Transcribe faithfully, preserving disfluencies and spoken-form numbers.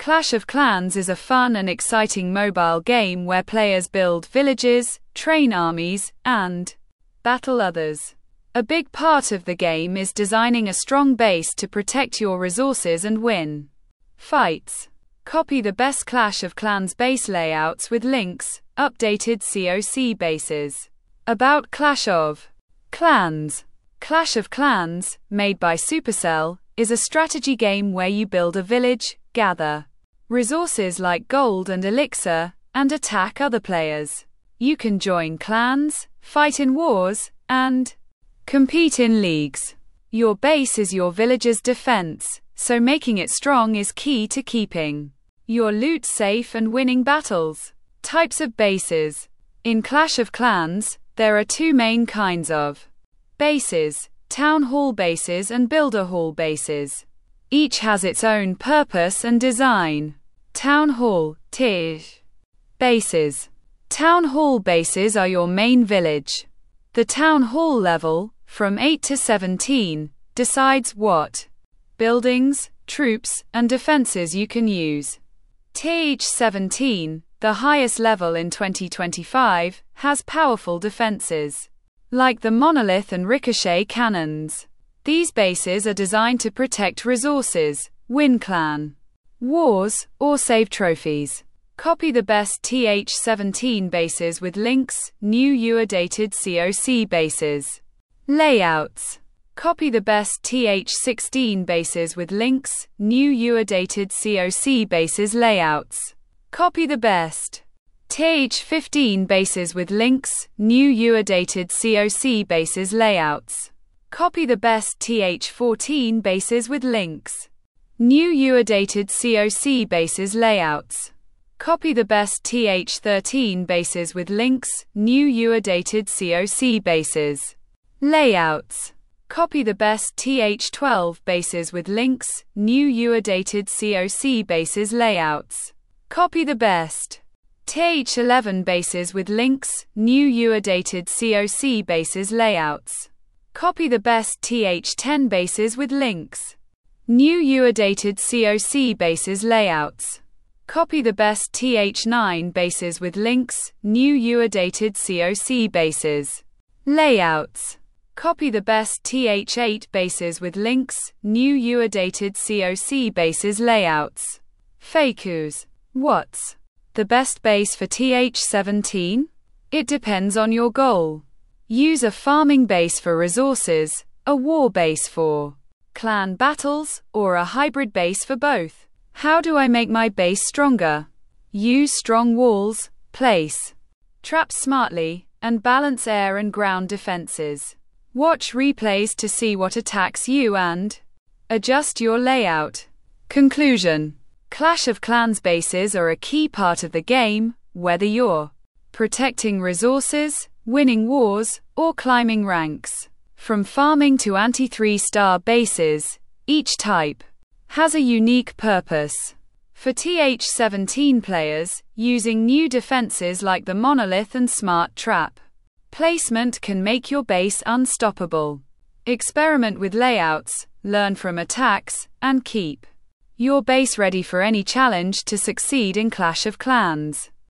Clash of Clans is a fun and exciting mobile game where players build villages, train armies, and battle others. A big part of the game is designing a strong base to protect your resources and win fights. Copy the best Clash of Clans base layouts with links, updated C O C bases. About Clash of Clans. Clash of Clans, made by Supercell, is a strategy game where you build a village, gather resources like gold and elixir, and attack other players. You can join clans, fight in wars, and compete in leagues. Your base is your village's defense, so making it strong is key to keeping your loot safe and winning battles. Types of bases. In Clash of Clans, there are two main kinds of bases: town hall bases and builder hall bases. Each has its own purpose and design. Town hall (T I J) bases. Town hall bases are your main village. The town hall level, from eight to seventeen, decides what buildings, troops, and defenses you can use. T I J seventeen, the highest level in twenty twenty-five, has powerful defenses, like the monolith and ricochet cannons. These bases are designed to protect resources, win clan wars, or save trophies. Copy the best T H seventeen bases with links, new U A dated C O C bases. Layouts. Copy the best T H sixteen bases with links, new U A dated C O C bases layouts. Copy the best T H fifteen bases with links, new U A dated C O C bases layouts. Copy the best T H fourteen bases with links, new U A dated C O C bases layouts. Copy the best T H thirteen bases with links, new U A dated C O C bases layouts. Copy the best T H twelve bases with links, new U A dated C O C bases layouts. Copy the best T H eleven bases with links, new U A dated C O C bases layouts. Copy the best T H ten bases with links, new U A dated C O C bases layouts. Copy the best T H nine bases with links, new U A dated C O C bases layouts. Copy the best T H eight bases with links, new U A dated C O C bases layouts. Fakus. What's the best base for T H seventeen? It depends on your goal. Use a farming base for resources, a war base for clan battles, or a hybrid base for both. How do I make my base stronger? Use strong walls, place traps smartly, and balance air and ground defenses. Watch replays to see what attacks you and adjust your layout. Conclusion. Clash of Clans bases are a key part of the game, whether you're protecting resources, winning wars, or climbing ranks. From farming to anti three star bases, each type has a unique purpose. For T H seventeen players, using new defenses like the monolith and smart trap placement can make your base unstoppable. Experiment with layouts, learn from attacks, and keep your base ready for any challenge to succeed in Clash of Clans.